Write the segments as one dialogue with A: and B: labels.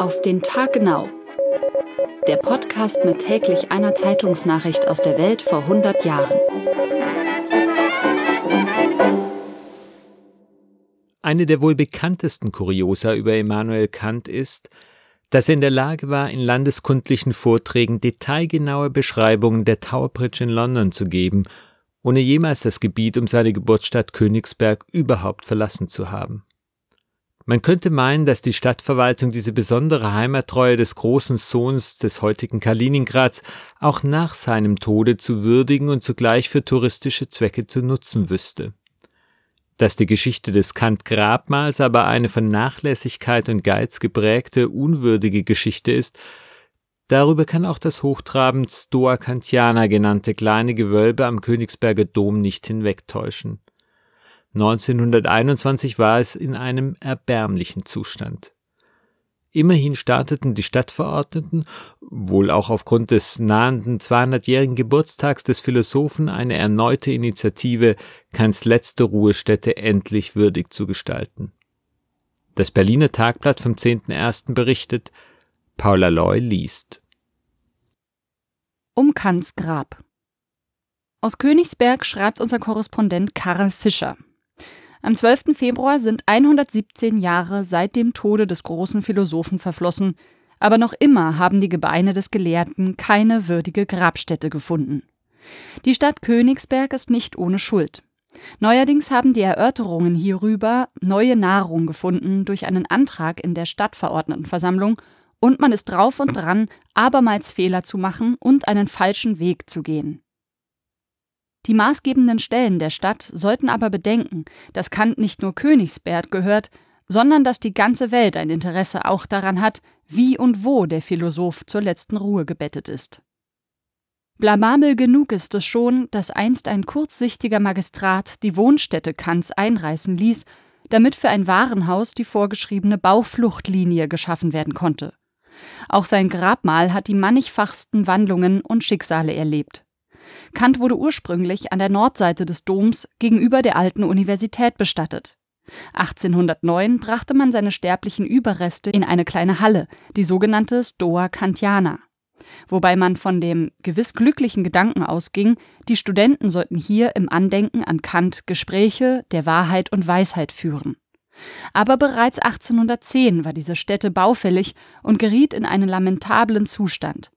A: Auf den Tag genau. Der Podcast mit täglich einer Zeitungsnachricht aus der Welt vor 100 Jahren.
B: Eine der wohl bekanntesten Kuriosa über Immanuel Kant ist, dass er in der Lage war, in landeskundlichen Vorträgen detailgenaue Beschreibungen der Tower Bridge in London zu geben, ohne jemals das Gebiet um seine Geburtsstadt Königsberg überhaupt verlassen zu haben. Man könnte meinen, dass die Stadtverwaltung diese besondere Heimattreue des großen Sohns des heutigen Kaliningrads auch nach seinem Tode zu würdigen und zugleich für touristische Zwecke zu nutzen wüsste. Dass die Geschichte des Kant-Grabmals aber eine von Nachlässigkeit und Geiz geprägte, unwürdige Geschichte ist, darüber kann auch das hochtrabend Stoa Kantiana genannte kleine Gewölbe am Königsberger Dom nicht hinwegtäuschen. 1921 war es in einem erbärmlichen Zustand. Immerhin starteten die Stadtverordneten, wohl auch aufgrund des nahenden 200-jährigen Geburtstags des Philosophen, eine erneute Initiative, Kants letzte Ruhestätte endlich würdig zu gestalten. Das Berliner Tagblatt vom 10.01. berichtet, Paula Loy liest.
A: Um Kants Grab. Aus Königsberg schreibt unser Korrespondent Karl Fischer. Am 12. Februar sind 117 Jahre seit dem Tode des großen Philosophen verflossen, aber noch immer haben die Gebeine des Gelehrten keine würdige Grabstätte gefunden. Die Stadt Königsberg ist nicht ohne Schuld. Neuerdings haben die Erörterungen hierüber neue Nahrung gefunden durch einen Antrag in der Stadtverordnetenversammlung und man ist drauf und dran, abermals Fehler zu machen und einen falschen Weg zu gehen. Die maßgebenden Stellen der Stadt sollten aber bedenken, dass Kant nicht nur Königsberg gehört, sondern dass die ganze Welt ein Interesse auch daran hat, wie und wo der Philosoph zur letzten Ruhe gebettet ist. Blamabel genug ist es schon, dass einst ein kurzsichtiger Magistrat die Wohnstätte Kants einreißen ließ, damit für ein Warenhaus die vorgeschriebene Baufluchtlinie geschaffen werden konnte. Auch sein Grabmal hat die mannigfachsten Wandlungen und Schicksale erlebt. Kant wurde ursprünglich an der Nordseite des Doms gegenüber der alten Universität bestattet. 1809 brachte man seine sterblichen Überreste in eine kleine Halle, die sogenannte Stoa Kantiana. Wobei man von dem gewiss glücklichen Gedanken ausging, die Studenten sollten hier im Andenken an Kant Gespräche der Wahrheit und Weisheit führen. Aber bereits 1810 war diese Stätte baufällig und geriet in einen lamentablen Zustand.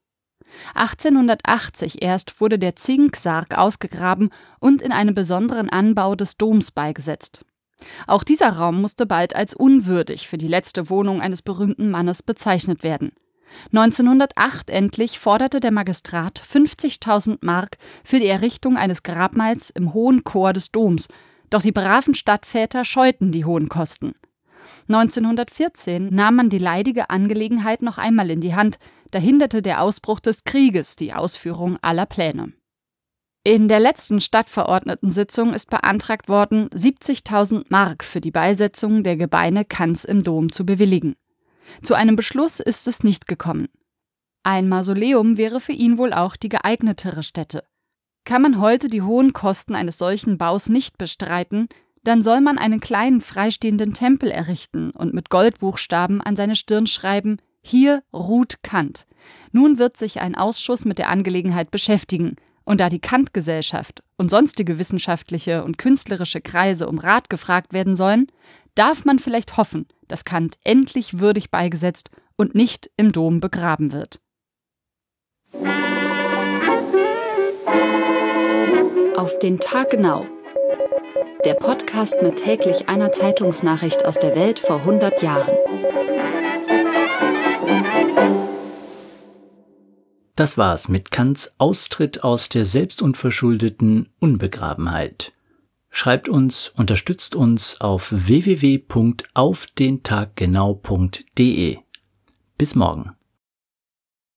A: 1880 erst wurde der Zinksarg ausgegraben und in einem besonderen Anbau des Doms beigesetzt. Auch dieser Raum musste bald als unwürdig für die letzte Wohnung eines berühmten Mannes bezeichnet werden. 1908 endlich forderte der Magistrat 50.000 Mark für die Errichtung eines Grabmals im hohen Chor des Doms, doch die braven Stadtväter scheuten die hohen Kosten. 1914 nahm man die leidige Angelegenheit noch einmal in die Hand, da hinderte der Ausbruch des Krieges die Ausführung aller Pläne. In der letzten Stadtverordnetensitzung ist beantragt worden, 70.000 Mark für die Beisetzung der Gebeine Kants im Dom zu bewilligen. Zu einem Beschluss ist es nicht gekommen. Ein Mausoleum wäre für ihn wohl auch die geeignetere Stätte. Kann man heute die hohen Kosten eines solchen Baus nicht bestreiten, dann soll man einen kleinen freistehenden Tempel errichten und mit Goldbuchstaben an seine Stirn schreiben: Hier ruht Kant. Nun wird sich ein Ausschuss mit der Angelegenheit beschäftigen, und da die Kant-Gesellschaft und sonstige wissenschaftliche und künstlerische Kreise um Rat gefragt werden sollen, darf man vielleicht hoffen, dass Kant endlich würdig beigesetzt und nicht im Dom begraben wird.
C: Auf den Tag genau. Der Podcast mit täglich einer Zeitungsnachricht aus der Welt vor 100 Jahren.
D: Das war's mit Kants Austritt aus der selbstunverschuldeten Unbegrabenheit. Schreibt uns, unterstützt uns auf www.aufdentaggenau.de. Bis morgen.